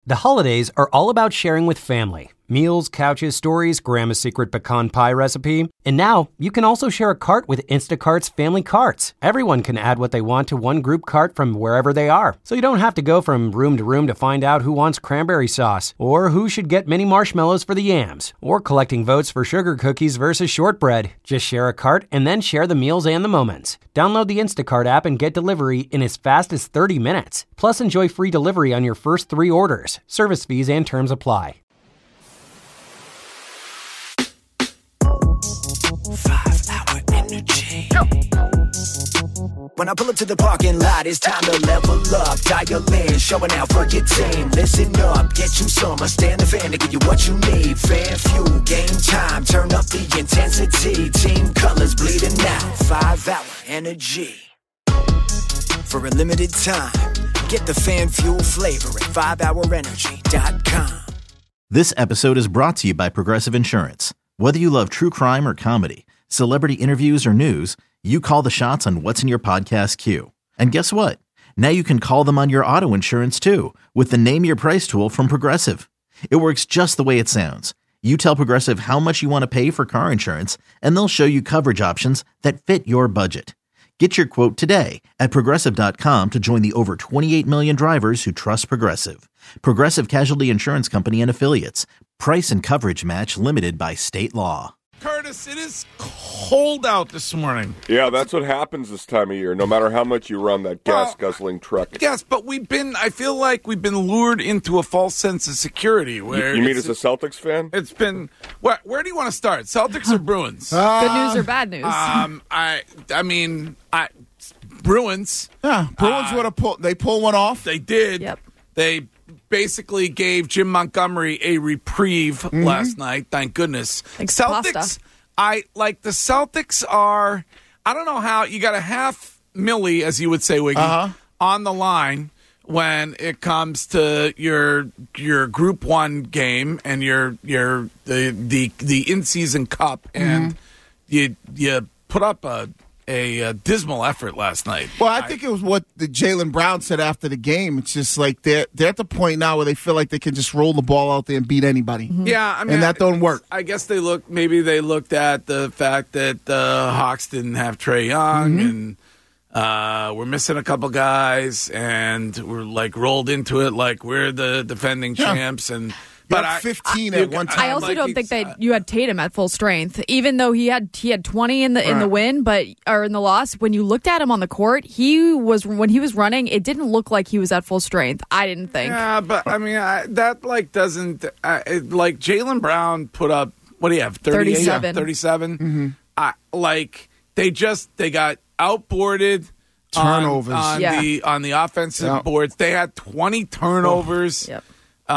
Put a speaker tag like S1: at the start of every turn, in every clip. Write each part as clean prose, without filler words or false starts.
S1: The holidays are all about sharing with family. Meals, couches, stories, Grandma's secret pecan pie recipe. And now, you can also share a cart with Instacart's Family Carts. Everyone can add what they want to one group cart from wherever they are. So you don't have to go from room to find out who wants cranberry sauce, or who should get mini marshmallows for the yams, or collecting votes for sugar cookies versus shortbread. Just share a cart and then share the meals and the moments. Download the Instacart app and get delivery in as fast as 30 minutes. Plus, enjoy free delivery on your first 3 orders. Service fees and terms apply.
S2: 5-hour energy. When I pull up to the parking lot, it's time to level up. Dial in, showing out for your team. Listen up, get you some. I stand the fan to give you what you need. Fan fuel, game time, turn up the intensity. Team colors bleeding out. 5-hour energy. For a limited time, get the fan fuel flavor at 5hourenergy.com.
S3: This episode is brought to you by Progressive Insurance. Whether you love true crime or comedy, celebrity interviews or news, you call the shots on what's in your podcast queue. And guess what? Now you can call them on your auto insurance too with the Name Your Price tool from Progressive. It works just the way it sounds. You tell Progressive how much you want to pay for car insurance, and they'll show you coverage options that fit your budget. Get your quote today at Progressive.com to join the over 28 million drivers who trust Progressive. Progressive Casualty Insurance Company and Affiliates. Price and coverage match limited by state law.
S4: Curtis, it is cold out this morning.
S5: Yeah, that's what happens this time of year, no matter how much you run that gas-guzzling truck.
S4: Yes, but I feel like we've been lured into a false sense of security. Where
S5: You mean as a Celtics fan?
S4: It's been, where do you want to start, Celtics or Bruins?
S6: Good news or bad news?
S4: I mean, Bruins.
S6: Yeah, Bruins would have pull one off.
S4: They did.
S6: Yep.
S4: They basically gave Jim Montgomery a reprieve last night. Thank goodness.
S6: Like
S4: Celtics,
S6: pasta.
S4: the Celtics are, I don't know how, you got a half milli, as you would say, Wiggy, on the line when it comes to your Group 1 game and the in-season cup, and you put up a dismal effort last night.
S6: Well, I think it was what the Jaylen Brown said after the game. It's just like they're at the point now where they feel like they can just roll the ball out there and beat anybody.
S4: Yeah, I mean,
S6: and that don't work.
S4: I guess they looked at the fact that the Hawks didn't have Trae Young, and we're missing a couple guys, and we're like rolled into it like we're the defending champs. And but 15 at one time.
S7: I also don't think that you had Tatum at full strength, even though he had 20 in the win, or in the loss. When you looked at him on the court, when he was running, it didn't look like he was at full strength. I didn't think. Yeah,
S4: but I mean that doesn't Jaylen Brown put up, what do you have, 37? 37. They got outboarded.
S6: Turnovers
S4: on the offensive boards. They had 20 turnovers.
S7: Yep.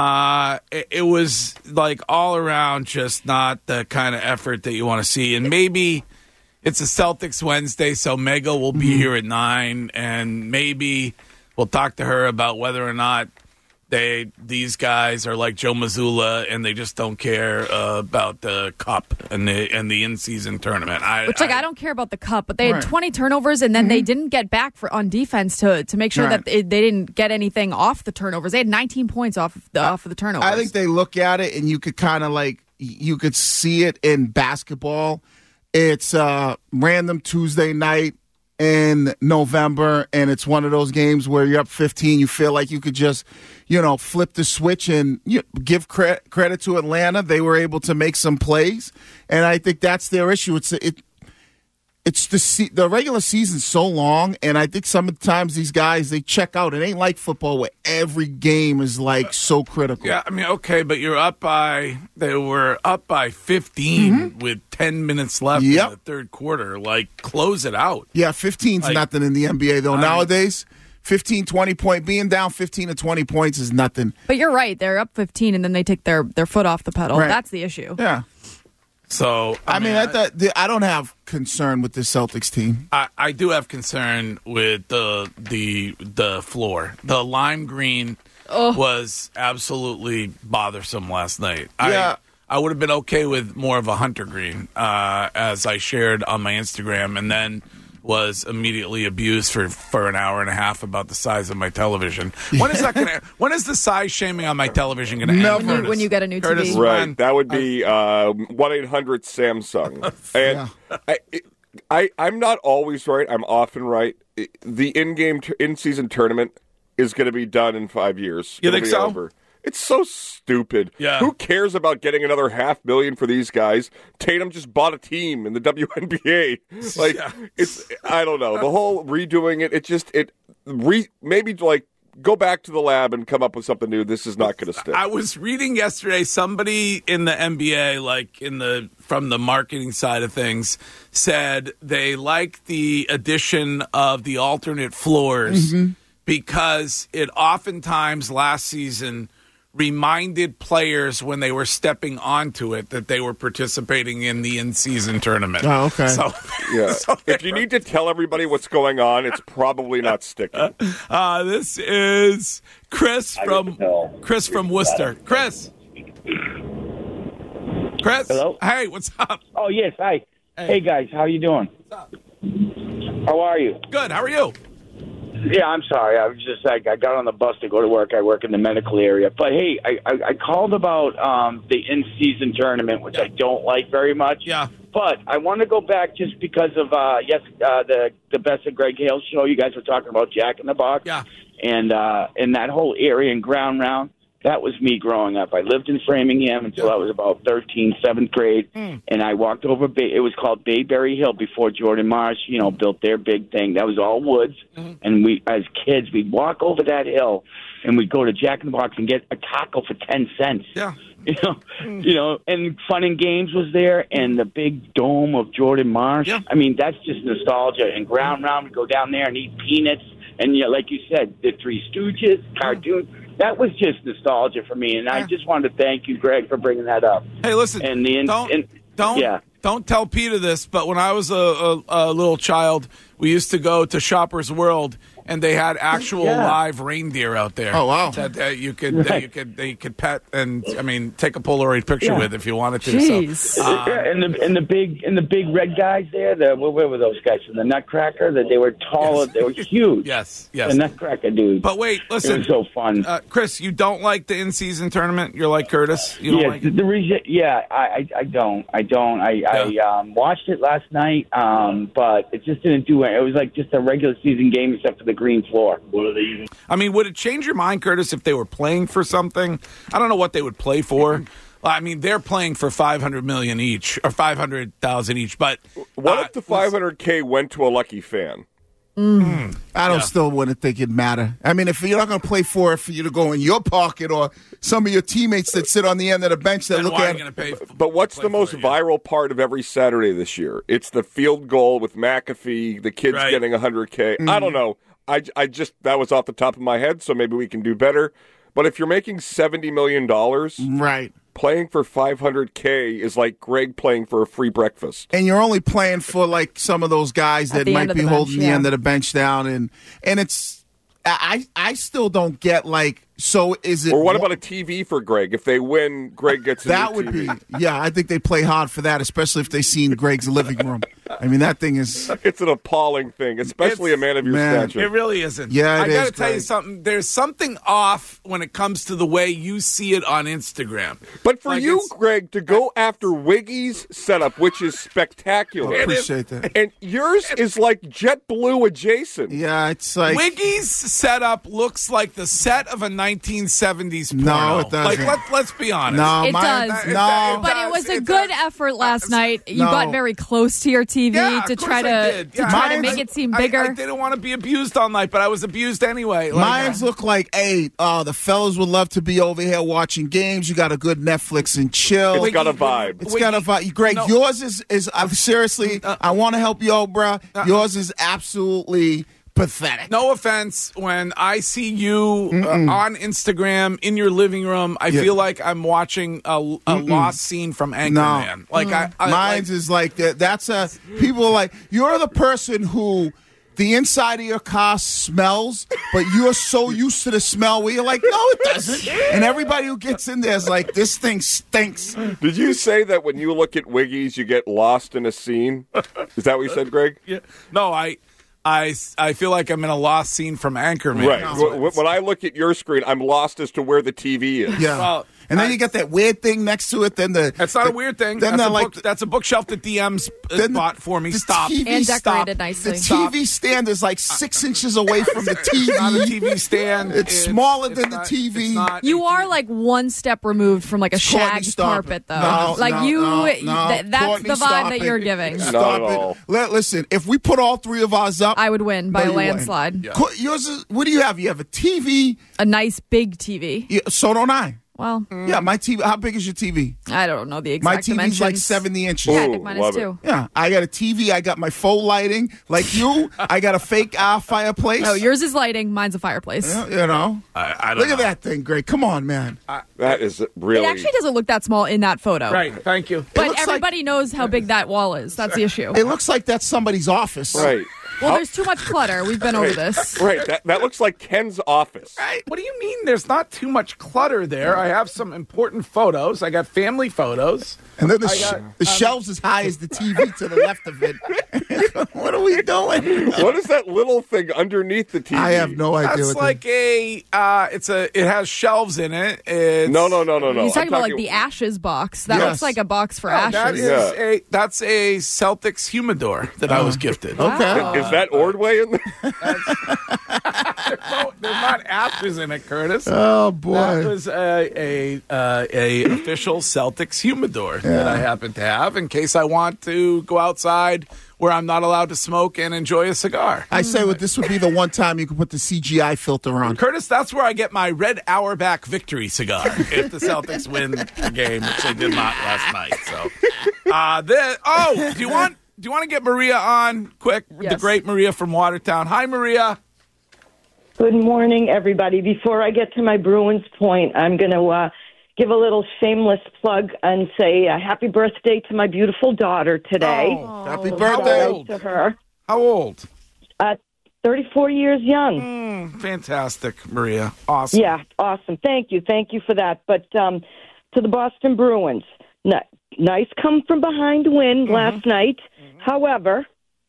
S4: It was like all around just not the kind of effort that you want to see. And maybe it's a Celtics Wednesday, so Mega will be here at 9, and maybe we'll talk to her about whether or not these guys are like Joe Mazzulla and they just don't care about the cup and the in-season tournament. I
S7: don't care about the cup, but they had 20 turnovers, and then they didn't get back on defense to make sure that they didn't get anything off the turnovers. They had 19 points off of the turnovers.
S6: I think they look at it, and you could kind of you could see it in basketball. It's random Tuesday night in November, and it's one of those games where you're up 15. You feel like you could just, flip the switch and give credit to Atlanta. They were able to make some plays, and I think that's their issue. It's the regular season's so long, and I think sometimes these guys, they check out. It ain't like football where every game is so critical.
S4: Yeah, I mean, okay, but they were up by 15 with 10 minutes left in the third quarter. Close it out.
S6: Yeah, 15's nothing in the NBA, though. Nowadays, 15, 20 point, being down 15 to 20 points is nothing.
S7: But you're right. They're up 15, and then they take their foot off the pedal. Right. That's the issue.
S6: Yeah.
S4: So
S6: I don't have concern with this Celtics team.
S4: I do have concern with the floor. The lime green was absolutely bothersome last night.
S6: Yeah.
S4: I would have been okay with more of a hunter green, as I shared on my Instagram, and then was immediately abused for an hour and a half about the size of my television. When is that going to? When is the size shaming on my television going to end?
S7: When you get a new
S4: Curtis,
S7: TV,
S5: Right, that would be 1-800 Samsung. And I'm not always right. I'm often right. The in-season tournament is going to be done in 5 years.
S4: You think so?
S5: Over. It's so stupid.
S4: Yeah.
S5: Who cares about getting another $500,000 for these guys? Tatum just bought a team in the WNBA. I don't know. The whole redoing it, maybe go back to the lab and come up with something new. This is not going to stick.
S4: I was reading yesterday, somebody in the NBA, from the marketing side of things, said they like the addition of the alternate floors because it oftentimes last season reminded players when they were stepping onto it that they were participating in the in-season tournament.
S6: Oh, okay.
S4: So,
S5: Yeah.
S4: so
S5: If you need to tell everybody what's going on, it's probably not sticking.
S4: this is Chris from Worcester. Chris.
S8: Hello?
S4: Hey, what's up?
S8: Oh, yes. Hi. Hey, guys. How you doing?
S4: What's up?
S8: How are you?
S4: Good. How are you?
S8: Yeah, I'm sorry. I was just I got on the bus to go to work. I work in the medical area. But, hey, I called about the in-season tournament, which I don't like very much.
S4: Yeah.
S8: But I want to go back just because of, the Best of Greg Hale show. You guys were talking about Jack in the Box.
S4: Yeah.
S8: And that whole area and ground round. That was me growing up. I lived in Framingham until I was about 13, 7th grade, and I walked over. It was called Bayberry Hill before Jordan Marsh, built their big thing. That was all woods, and we, as kids, we'd walk over that hill, and we'd go to Jack in the Box and get a taco for 10 cents.
S4: Yeah.
S8: And Fun and Games was there, and the big dome of Jordan Marsh.
S4: Yeah.
S8: I mean, that's just nostalgia. And ground round, we'd go down there and eat peanuts, and like you said, the Three Stooges, cartoons. That was just nostalgia for me, and I just wanted to thank you, Greg, for bringing that up.
S4: Hey, listen,
S8: And
S4: don't tell Peter this, but when I was a little child, we used to go to Shoppers World, and they had actual live reindeer out there.
S6: Oh, wow.
S4: That you could pet and take a Polaroid picture with if you wanted to.
S7: Jeez.
S4: So,
S8: and the big red guys there. Where were those guys from the Nutcracker? That they were taller, they were huge.
S4: Yes.
S8: The Nutcracker dude.
S4: But wait, listen.
S8: It was so fun.
S4: Chris, you don't like the in-season tournament? You're like Curtis? You don't like it?
S8: The reason, I don't. I watched it last night, but it just didn't do it. It was like just a regular season game except for the green floor. What are they using?
S4: I mean, would it change your mind, Curtis, if they were playing for something? I don't know what they would play for. I mean, they're playing for $500 million each or $500,000 each. But
S5: what if the $500K went to a lucky fan?
S6: I still wouldn't think it'd matter. I mean, if you're not going to play for you to go in your pocket or some of your teammates that sit on the end of the bench that look at it.
S5: But what's the most viral part of every Saturday this year? It's the field goal with McAfee, the kids getting $100K. I don't know. I just, that was off the top of my head, so maybe we can do better. But if you're making $70 million,
S6: right,
S5: playing for $500K is like Greg playing for a free breakfast.
S6: And you're only playing for like some of those guys that might be holding the end of the bench down, and it's I still don't get like. So is it?
S5: Or what about a TV for Greg? If they win, Greg gets a
S6: that
S5: new
S6: would
S5: TV.
S6: be. Yeah, I think they play hard for that, especially if they seen Greg's living room. I mean, that thing is.
S5: It's an appalling thing, especially a man of your stature.
S4: It really isn't.
S6: Yeah,
S4: I got to tell you something. There's something off when it comes to the way you see it on Instagram.
S5: But for you, Greg, to go after Wiggy's setup, which is spectacular.
S6: I appreciate that.
S5: And yours is like JetBlue adjacent.
S6: Yeah, it's like
S4: Wiggy's setup looks like the set of a 1970s porno.
S6: No, it doesn't.
S4: Like, let's be honest.
S6: No,
S7: It does. But it was a good effort last night. You got very close to your TV to try to make it seem bigger.
S4: I didn't want to be abused all night, but I was abused anyway.
S6: Mines look like, hey, the fellas would love to be over here watching games. You got a good Netflix and chill.
S5: It's got a vibe.
S6: It's got a vibe. Greg, yours is seriously, I want to help you out, bro. Yours is absolutely pathetic.
S4: No offense. When I see you on Instagram in your living room, I feel like I'm watching a lost scene from Anchorman.
S6: No. Mine's is like that. People are like, you're the person who the inside of your car smells, but you're so used to the smell where you're like, no, it doesn't. And everybody who gets in there is like, this thing stinks.
S5: Did you say that when you look at Wiggies, you get lost in a scene? Is that what you said, Greg?
S4: Yeah. No, I feel like I'm in a lost scene from Anchorman.
S5: Right.
S6: No.
S5: When I look at your screen, I'm lost as to where the TV is.
S6: Yeah.
S4: Well,
S6: and then you get that weird thing next to it. Then
S4: That's not a weird thing.
S6: Then
S4: That's a bookshelf that DM's bought for me.
S6: the
S4: Stop.
S6: TV
S7: And
S4: Stop.
S7: decorated nicely.
S6: The TV stand is like 6 inches away from the TV.
S4: It's not a TV stand.
S6: It's smaller than the
S4: not-
S6: TV.
S4: it's not-
S7: You are like one step removed from like a
S6: Courtney,
S7: shag
S6: stop
S7: carpet,
S6: it.
S7: though.
S6: No,
S7: like
S6: no,
S7: you,
S6: no.
S7: that's
S6: Courtney,
S7: the vibe
S6: stop
S7: that
S6: it.
S7: you're giving.
S5: Not
S6: Stop
S5: at
S6: it.
S5: all.
S6: Listen, if we put all three of ours up,
S7: I would win by
S6: No,
S7: a
S6: you wouldn't.
S7: landslide.
S4: Yeah.
S6: yours is. What do you have? You have a TV.
S7: A nice big TV.
S6: Yeah, so don't I.
S7: Well,
S6: Yeah, my TV. How big is your TV?
S7: I don't know the
S6: My
S7: exact
S6: TV's
S7: dimensions.
S6: like 70 inches.
S7: Yeah, I
S5: Ooh,
S7: think mine
S5: love
S7: is
S5: it.
S7: too.
S6: Yeah, I got a TV. I got my faux lighting. Like you, I got a fake fireplace.
S7: No, yours is lighting. Mine's a fireplace.
S6: You know.
S4: I don't
S6: Look
S4: know.
S6: at that thing, Greg. Come on, man.
S5: That is really.
S7: It actually doesn't look that small in that photo.
S4: Right. Thank you.
S7: But
S6: looks like-
S7: everybody knows how big that wall is. That's the issue.
S6: It looks like that's somebody's office.
S5: Right.
S7: Well, there's too much clutter. We've been over this.
S5: Right. That looks like Ken's office.
S4: What do you mean there's not too much clutter there? I have some important photos. I got family photos.
S6: And then
S4: got-
S6: the shelves as high as the TV to the left of it. What are we doing?
S5: What is that little thing underneath the TV?
S6: I have no idea.
S4: That's
S6: what
S4: like it has shelves in it. It's,
S5: No.
S7: He's talking
S5: I'm
S7: about like the ashes box. That
S6: Yes.
S7: looks like a box for
S4: That
S7: ashes.
S4: is that's a Celtics humidor that I was gifted.
S6: Okay.
S5: Is that Ordway in there?
S4: There's not ashes in it, Curtis.
S6: Oh boy.
S4: That was a official Celtics humidor that I happen to have in case I want to go outside where I'm not allowed to smoke and enjoy a cigar.
S6: I say this would be the one time you could put the CGI filter on.
S4: Curtis, that's where I get my Red Auerbach victory cigar if the Celtics win the game, which they did not last night. So, do you want to get Maria on quick?
S7: Yes.
S4: The great Maria from Watertown. Hi, Maria.
S9: Good morning, everybody. Before I get to my Bruins point, I'm going to give a little shameless plug and say happy birthday to my beautiful daughter today.
S6: Happy
S4: How
S6: birthday.
S4: old?
S9: To her.
S4: How old?
S9: 34 years young.
S4: Fantastic, Maria. Awesome.
S9: Yeah, awesome. Thank you for that. But to the Boston Bruins, nice come from behind win last night. However,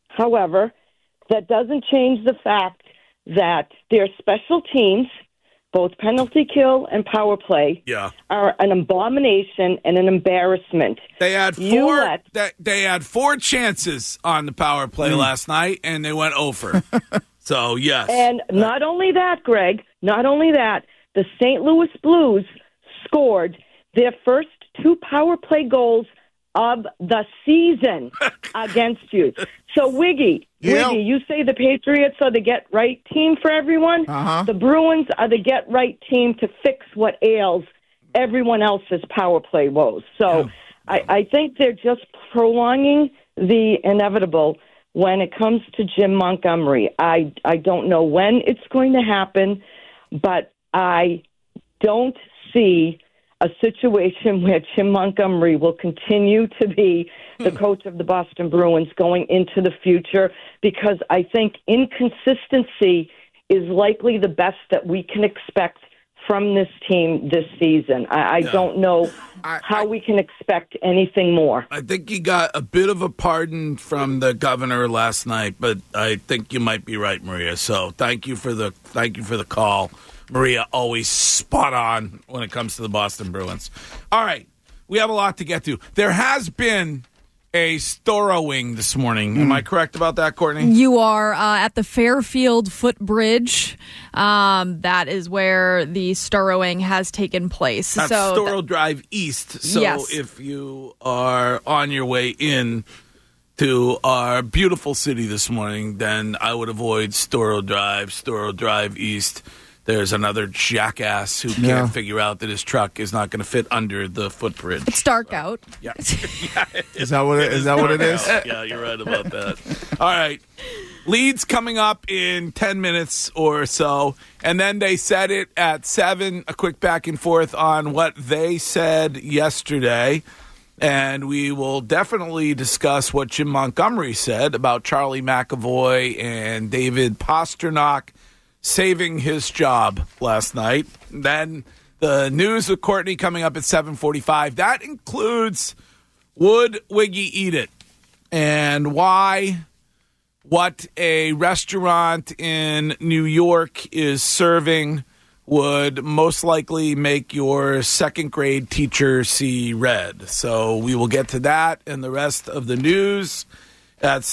S9: that doesn't change the fact that their special teams, both penalty kill and power play, are an abomination and an embarrassment.
S4: They had
S9: You
S4: four.
S9: let-
S4: They had 4 chances on the power play last night, and they went over. So yes,
S9: And not only that, Greg, the St. Louis Blues scored their first 2 power play goals of the season against you. So, Wiggy, you say the Patriots are the get-right team for everyone?
S6: Uh-huh.
S9: The Bruins are the get-right team to fix what ails everyone else's power play woes. So I think they're just prolonging the inevitable when it comes to Jim Montgomery. I don't know when it's going to happen, but I don't see a situation where Jim Montgomery will continue to be the coach of the Boston Bruins going into the future, because I think inconsistency is likely the best that we can expect from this team this season. I don't know how we can expect anything more.
S4: I think he got a bit of a pardon from the governor last night, but I think you might be right, Maria. So thank you for the call. Maria, always spot on when it comes to the Boston Bruins. All right, we have a lot to get to. There has been a Storrowing this morning. Am I correct about that, Courtney?
S7: You are at the Fairfield Footbridge. That is where the Storrowing has taken place.
S4: That's Storrow Drive East. So
S7: Yes.
S4: if you are on your way in to our beautiful city this morning, then I would avoid Storrow Drive East. There's another jackass who can't figure out that his truck is not going to fit under the footbridge.
S7: It's dark out.
S4: Yeah.
S6: Is that what it is?
S4: Yeah, you're right about that. All right. Leeds coming up in 10 minutes or so. And then they said it at 7, a quick back and forth on what they said yesterday. And we will definitely discuss what Jim Montgomery said about Charlie McAvoy and David Pastrnak saving his job last night. Then the news with Courtney coming up at 7:45. That includes Would Wiggy Eat It? And why what a restaurant in New York is serving would most likely make your second grade teacher see red. So we will get to that and the rest of the news at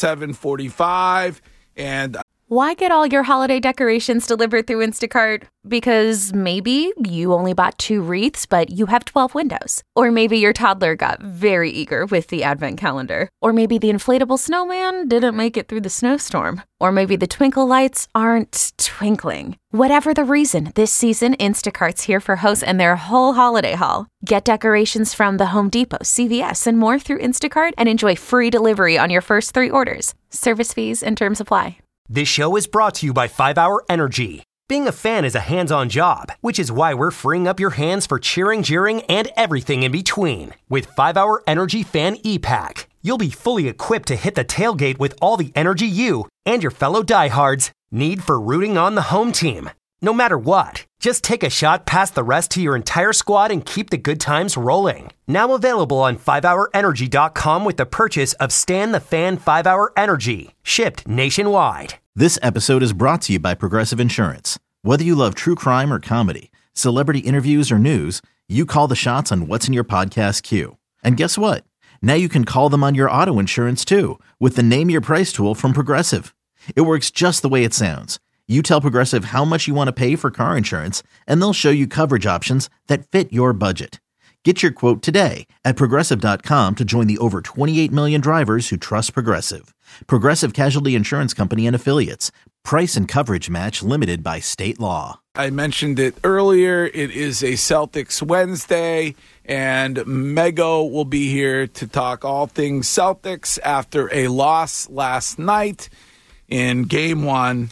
S4: 7:45. And
S10: why get all your holiday decorations delivered through Instacart? Because maybe you only bought 2 wreaths, but you have 12 windows. Or maybe your toddler got very eager with the advent calendar. Or maybe the inflatable snowman didn't make it through the snowstorm. Or maybe the twinkle lights aren't twinkling. Whatever the reason, this season, Instacart's here for hosts and their whole holiday haul. Get decorations from the Home Depot, CVS, and more through Instacart and enjoy free delivery on your first 3 orders. Service fees and terms apply.
S1: This show is brought to you by 5 Hour Energy. Being a fan is a hands-on job, which is why we're freeing up your hands for cheering, jeering, and everything in between. With 5 Hour Energy Fan E-Pack, you'll be fully equipped to hit the tailgate with all the energy you and your fellow diehards need for rooting on the home team. No matter what, just take a shot past the rest to your entire squad and keep the good times rolling. Now available on 5hourenergy.com with the purchase of Stan the Fan 5 Hour Energy, shipped nationwide.
S3: This episode is brought to you by Progressive Insurance. Whether you love true crime or comedy, celebrity interviews or news, you call the shots on what's in your podcast queue. And guess what? Now you can call them on your auto insurance too with the Name Your Price tool from Progressive. It works just the way it sounds. You tell Progressive how much you want to pay for car insurance, and they'll show you coverage options that fit your budget. Get your quote today at Progressive.com to join the over 28 million drivers who trust Progressive. Progressive Casualty Insurance Company and Affiliates. Price and coverage match limited by state law.
S4: I mentioned it earlier. It is a Celtics Wednesday, and Mego will be here to talk all things Celtics after a loss last night in Game 1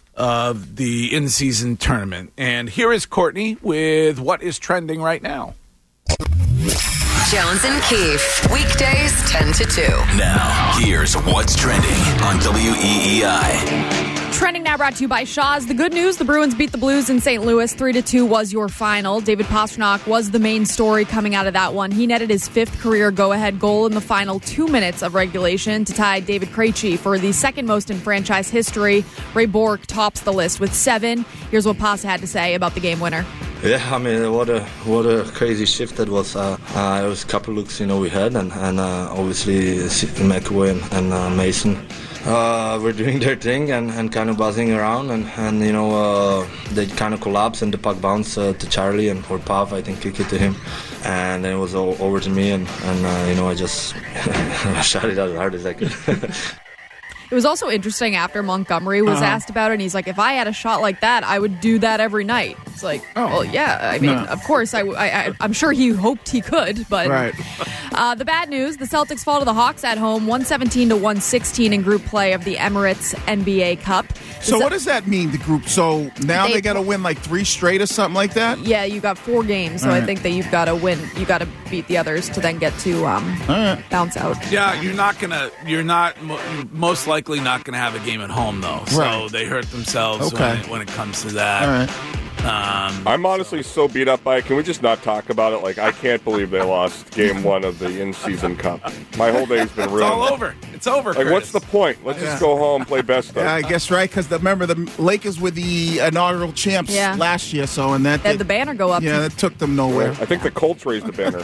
S4: of the in-season tournament. And here is Courtney with what is trending right now.
S11: Jones and Keefe, weekdays 10 to 2.
S2: Now, here's what's trending on WEEI.
S7: Trending now brought to you by Shaw's. The good news, the Bruins beat the Blues in St. Louis. 3-2 was your final. David Pastrnak was the main story coming out of that one. He netted his 5th career go-ahead goal in the final 2 minutes of regulation to tie David Krejci for the second most in franchise history. Ray Bourque tops the list with 7. Here's what Pasta had to say about the game winner.
S12: Yeah, I mean, what a crazy shift that was. It was a couple looks, we had, and obviously McAvoy and Mason were doing their thing and kind of buzzing around, and they kind of collapsed and the puck bounced to Charlie or Pav, I think, kicked it to him, and then it was over to me, and I just shot it as hard as I could.
S7: It was also interesting after Montgomery was asked about it, and he's like, if I had a shot like that, I would do that every night. It's like, well, yeah, I mean, of course, I'm sure he hoped he could, but
S6: Right.
S7: The bad news, the Celtics fall to the Hawks at home, 117-116 in group play of the Emirates NBA Cup.
S6: So what does that mean, the group? So now they got to win like 3 straight or something like that?
S7: Yeah, you got 4 games, so I think that you've got to win. You got to beat the others to then get to bounce out.
S4: Yeah, you're most likely not gonna have a game at home though. So they hurt themselves when it comes to that.
S6: All right.
S5: I'm honestly so beat up by it. Can we just not talk about it? Like, I can't believe they lost Game 1 of the in-season cup. My whole day's been ruined.
S4: It's all over. It's over,
S5: Like,
S4: Curtis.
S5: what's the point? Let's just go home, play best stuff.
S6: Yeah, I guess right, because remember the Lakers were the inaugural champs last year, so and that
S7: They had the banner go up.
S6: yeah, that took them nowhere.
S5: I think the Colts raised the banner.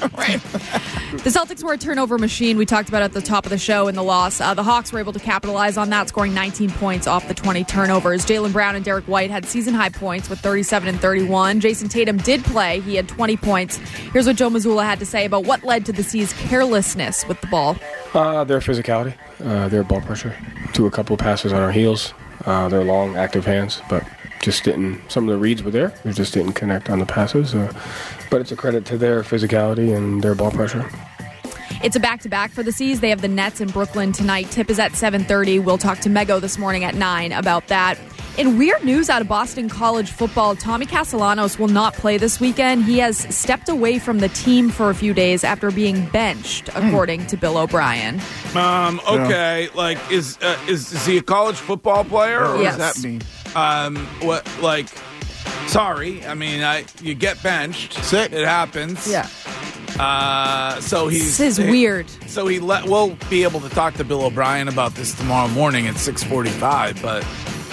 S7: The Celtics were a turnover machine. We talked about it at the top of the show in the loss. The Hawks were able to capitalize on that, scoring 19 points off the 20 turnovers. Jaylen Brown and Derek White had season-high points with 37 and 31. Jason Tatum did play. He had 20 points. Here's what Joe Mazzulla had to say about what led to the C's carelessness with the ball.
S13: Their physicality, their ball pressure, to a couple of passes on our heels, their long, active hands, but just didn't, some of the reads were there, we just didn't connect on the passes. But it's a credit to their physicality and their ball pressure.
S7: It's a back-to-back for the C's. They have the Nets in Brooklyn tonight. Tip is at 7:30. We'll talk to Mego this morning at 9 about that. In weird news out of Boston College football, Tommy Castellanos will not play this weekend. He has stepped away from the team for a few days after being benched, according to Bill O'Brien.
S4: Okay, like is he a college football player? Or
S7: Yes.
S6: What does that mean?
S4: What like? Sorry, I mean, you get benched.
S6: Sick.
S4: It happens.
S7: Yeah.
S4: So he's
S7: This is weird.
S4: So we'll be able to talk to Bill O'Brien about this tomorrow morning at 6:45. But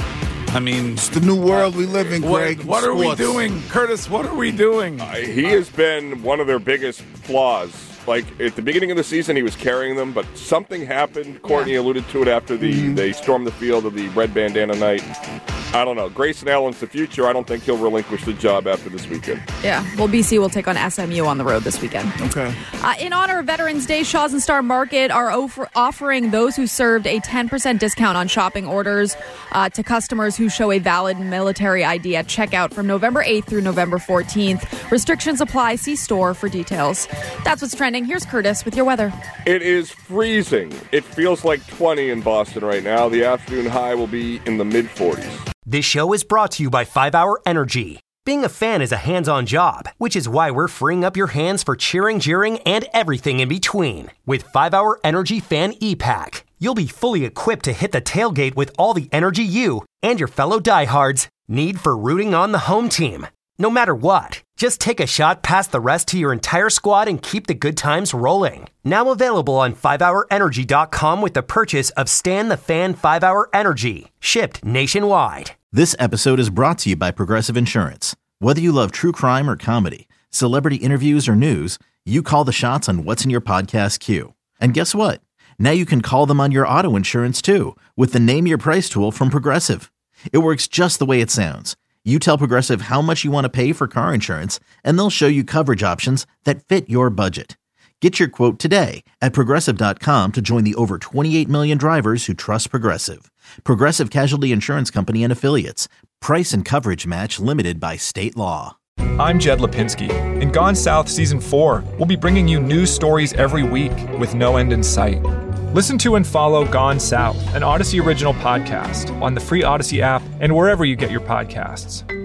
S4: I mean,
S6: It's the new world we live in, Greg.
S4: what are we
S6: Sports.
S4: doing, Curtis? What are we doing?
S5: He has been one of their biggest flaws. Like, at the beginning of the season, he was carrying them, but something happened. Courtney alluded to it after they stormed the field of the red bandana night. I don't know. Grayson Allen's the future. I don't think he'll relinquish the job after this weekend.
S7: Yeah. Well, BC will take on SMU on the road this weekend.
S6: Okay.
S7: In honor of Veterans Day, Shaw's and Star Market are offering those who served a 10% discount on shopping orders to customers who show a valid military ID at checkout from November 8th through November 14th. Restrictions apply. See store for details. That's what's trending. Here's Curtis with your weather.
S5: It is freezing. It feels like 20 in Boston right now. The afternoon high will be in the mid-40s.
S1: This show is brought to you by 5 Hour Energy. Being a fan is a hands-on job, which is why we're freeing up your hands for cheering, jeering, and everything in between. With 5 Hour Energy Fan E-Pack, you'll be fully equipped to hit the tailgate with all the energy you and your fellow diehards need for rooting on the home team. No matter what, just take a shot past the rest to your entire squad and keep the good times rolling. Now available on 5hourenergy.com with the purchase of Stan the Fan 5 Hour Energy, shipped nationwide.
S3: This episode is brought to you by Progressive Insurance. Whether you love true crime or comedy, celebrity interviews or news, you call the shots on what's in your podcast queue. And guess what? Now you can call them on your auto insurance too with the Name Your Price tool from Progressive. It works just the way it sounds. You tell Progressive how much you want to pay for car insurance, and they'll show you coverage options that fit your budget. Get your quote today at Progressive.com to join the over 28 million drivers who trust Progressive. Progressive Casualty Insurance Company and Affiliates. Price and coverage match limited by state law.
S14: I'm Jed Lipinski. In Gone South Season 4, we'll be bringing you news stories every week with no end in sight. Listen to and follow Gone South, an Odyssey original podcast, on the free Odyssey app and wherever you get your podcasts.